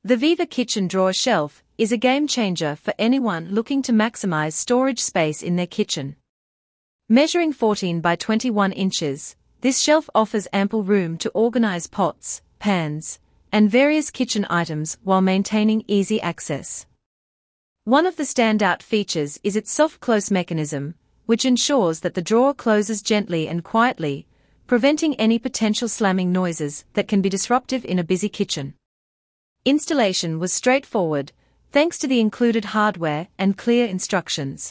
The Viva Kitchen Drawer Shelf is a game changer for anyone looking to maximize storage space in their kitchen. Measuring 14 by 21 inches, this shelf offers ample room to organize pots, pans, and various kitchen items while maintaining easy access. One of the standout features is its soft close mechanism, which ensures that the drawer closes gently and quietly, preventing any potential slamming noises that can be disruptive in a busy kitchen. Installation was straightforward, thanks to the included hardware and clear instructions.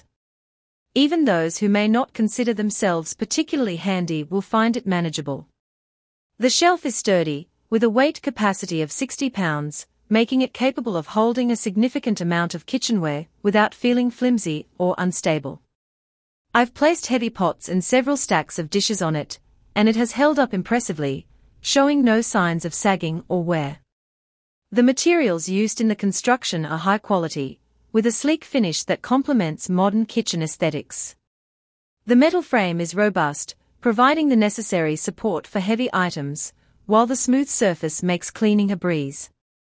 Even those who may not consider themselves particularly handy will find it manageable. The shelf is sturdy, with a weight capacity of 60 pounds, making it capable of holding a significant amount of kitchenware without feeling flimsy or unstable. I've placed heavy pots and several stacks of dishes on it, and it has held up impressively, showing no signs of sagging or wear. The materials used in the construction are high quality, with a sleek finish that complements modern kitchen aesthetics. The metal frame is robust, providing the necessary support for heavy items, while the smooth surface makes cleaning a breeze.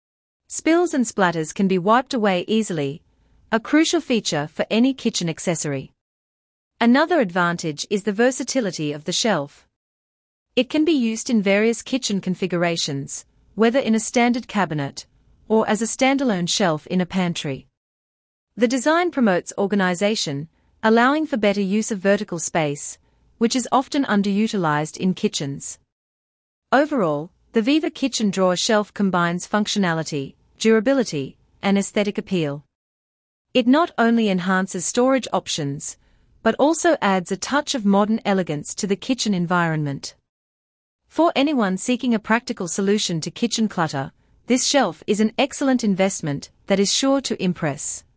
Spills and splatters can be wiped away easily, a crucial feature for any kitchen accessory. Another advantage is the versatility of the shelf. It can be used in various kitchen configurations, whether in a standard cabinet or as a standalone shelf in a pantry. The design promotes organization, allowing for better use of vertical space, which is often underutilized in kitchens. Overall, the Viva Kitchen Drawer Shelf combines functionality, durability, and aesthetic appeal. It not only enhances storage options, but also adds a touch of modern elegance to the kitchen environment. For anyone seeking a practical solution to kitchen clutter, this shelf is an excellent investment that is sure to impress.